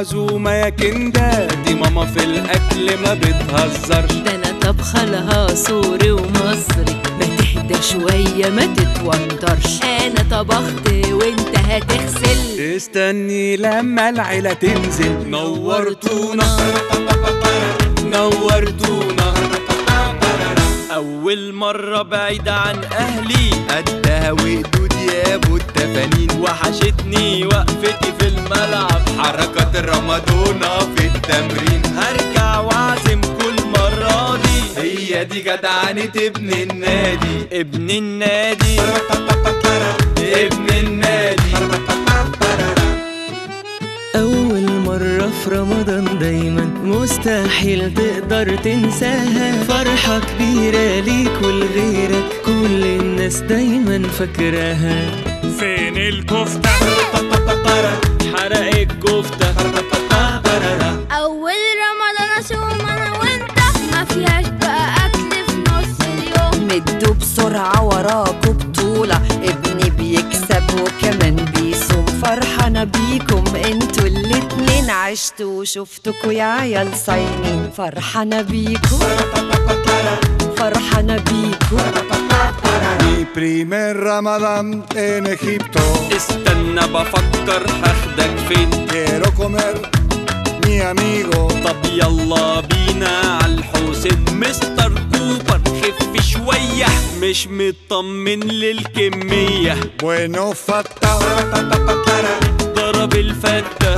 عزومة يا كندا، دي ماما في الأكل ما بتهزرش. ده أنا طبخة لها سوري ومصري، ما تهدى شوية ما تتوترش. أنا طبخت وانت هتغسل، استني لما العيلة تنزل. نورتونا نورتونا، أول مرة بعيد عن أهلي، قدها وقدود يا أبو التفانين. وحشتني وقفتي في الملعب، حركات الرمادونا في التمرين. هرجع وأعزم كل مرة دي، هي دي جدعنة ابن النادي. ابن النادي ابن النادي. أول مرة في رمضان دايما مستحيل تقدر تنساها، فرحة كبيرة ليك ولغيرك، كل الناس دايما فاكراها. فين الكفتة؟ حرق الكفتة. أول رمضان أصوم أنا وأنت، ما فيهاش بقى أكل في نص اليوم. مدوا بسرعة وراكوا بطولة، ابني بيكسب وكمان بيصوم. فرحانة بيكم انتوا الاتنين، عشتوا وشفتكوا يا عيال صايمين. فرحانة بيكم فرحانة بيكم. Mi primer Ramadán en Egipto. استنى بفكر هاخدك فين. Quiero comer mi amigo. طب يلا بينا عالحسين. مستر كوبر خف شوية، مش مطمن للكمية. Bueno fata. ضرب الفتة.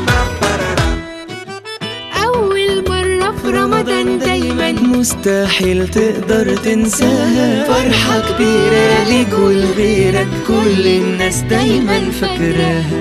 أول مرة في رمضان دايما مستحيل تقدر تنساها، فرحة كبيرة ليك ولغيرك، كل الناس دايما فاكراها.